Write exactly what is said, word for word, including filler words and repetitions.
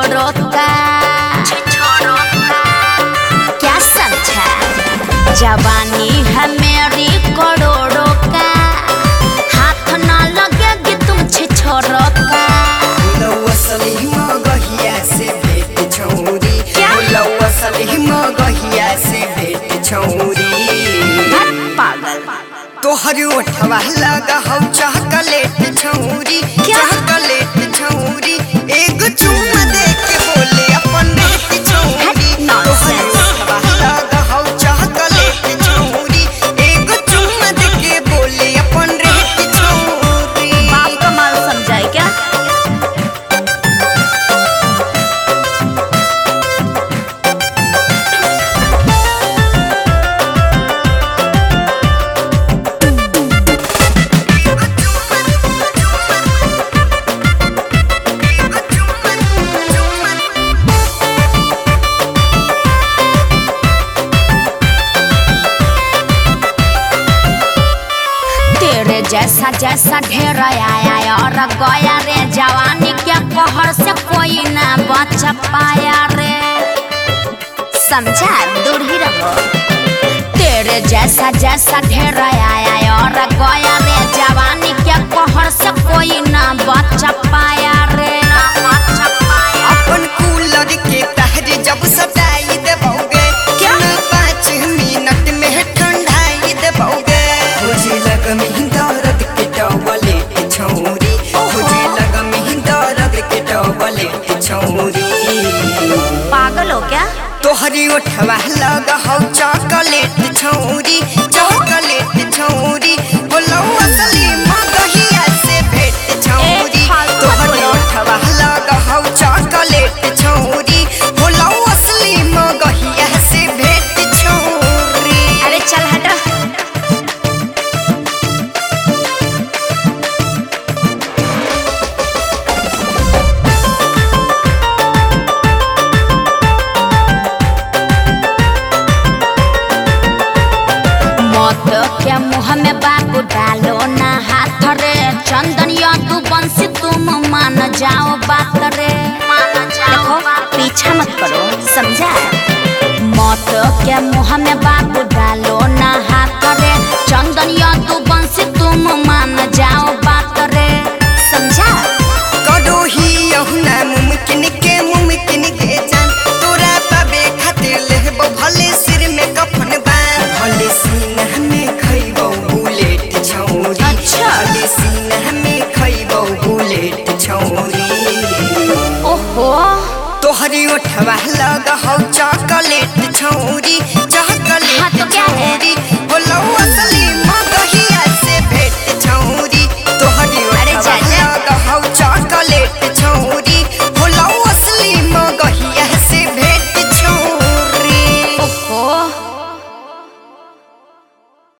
छिछोरो का क्या समझा? जवानी है मेरी करोड़ों का, हाथ ना लगेगी तुम छिछोरो का। असली मगहिया से भेट छौरी, असली मगहिया से भेट छौरी। पागल तोहर ओठवा लगा हौ चॉकलेट छौरी, चॉकलेट छौरी। एक चुम्मा दे के बोले अपन रेट छौरी। तोहर ओठवा लगा हौ चॉकलेट छौरी, एक चुम्मा दे के बोले अपन रेट छौरी। बाप का माल समझाए क्या? जैसा जैसा ढेर आया और गया रे, जवानी के कहर से कोई ना बच पाया रे। समझा? दूर ही रहो। तेरे जैसा जैसा ढेर आया और गया रे, जवानी के कहर से कोई ना बच पाया रे। बच पाया। अपन कूलर के तहरे जब सटाई देबोगे, क्या पाँच मिनट में ठंडाई देबोगे। मुझे लगा मैं दर्द के टॉवलेट छौरी, मुझे लगा मैं दर्द के टॉवलेट छौरी। पागल हो क्या? तोहरी ओठवा लगा हौ चॉकलेट छौरी, चॉकलेट छौरी। बोलो असली मगहिया से भेट छौरी। तोहरी ओठवा लगा हौ चॉकलेट छौरी, बोलो असली मगहिया से भेट छौरी। अरे चल हटो। क्या मुँह में बाबू डालो ना हाथ रे, चंदन या तू बंसी तुम मान जाओ बात रे। मान जाओ, पीछा मत करो, समझा? मौत के मुँह में बाबू डालो ना हाथ रे, चंदन या तू बंसी तुम मान जाओ बात रे। समझा? करो ही अहुना मुमकिन के मुमकिन के जान, तोरा पाबे खातिर लेबो भले सिर में कफन बांध, भले सीना में खइबो बुलेट छौरी। अच्छा। भले सीना में खइबो बुलेट छौरी। ओहो, तोहरी ओठवा लगा हौ